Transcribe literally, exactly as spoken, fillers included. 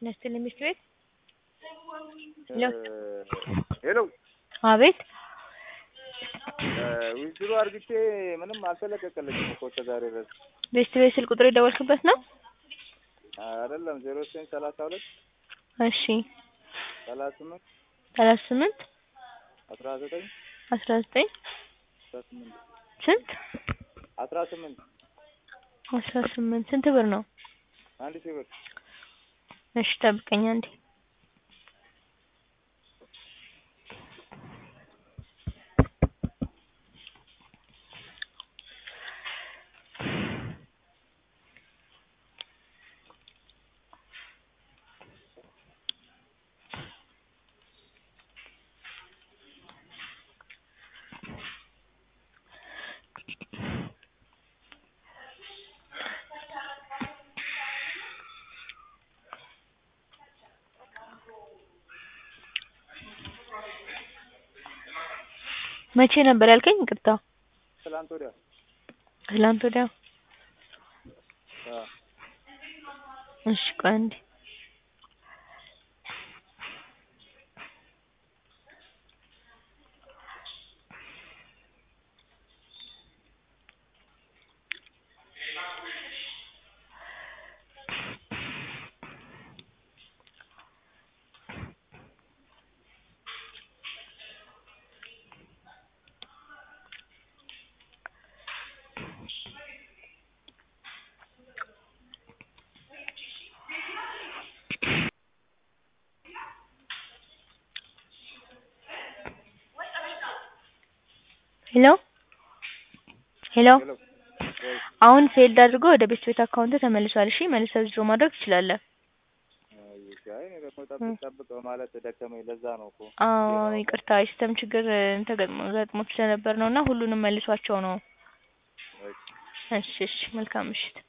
ነስተል ሚስት ቤት ሄሎ ሄሎ አቤት ዊዝድሮ አርግቼ ምንም አልተለቀቀልኝም እኮ ተዛሬ ድረስ ቤስት ቤት ስልክ ቁጥር የደወልክበት ነው አይደለም ዜሮ ዘጠኝ ሰላሳ ሁለት እሺ ሰላሳ ስምንት ሰላሳ ስምንት አስራ ዘጠኝ አስራ ዘጠኝ አስራ ስምንት ስንት አስራ ስምንት አስራ ስምንት ስንት ብር ነው አንድ ሺህ ብር እሺ ጠብቀኝ አንዴ መቼ ነበር ያልከኝ ይቅርታ ትላንት ወዲያ ትላንት ወዲያ አዎ እሺ ቆይ አንዴ ሄሎ ሄሎ አሁን ፌልድ አድርጎ ወደ ቤት ቤት አካውንት ተመልሷል እሺ መልሰህ ዊዝድሮ ማድረግ ትችላለህ አይ እኔ ደግሞ ጠብቅ ጠብቅ በማለት ደከመኝ ለዛ ነው እኮ አዎ ይቅርታ ሲስተም ችግር ተገጥሞ ገጥሞት ስለነበር ነውና ሁሉንም መልሷቸው ነው እሺ እሺ መልካም ምሽት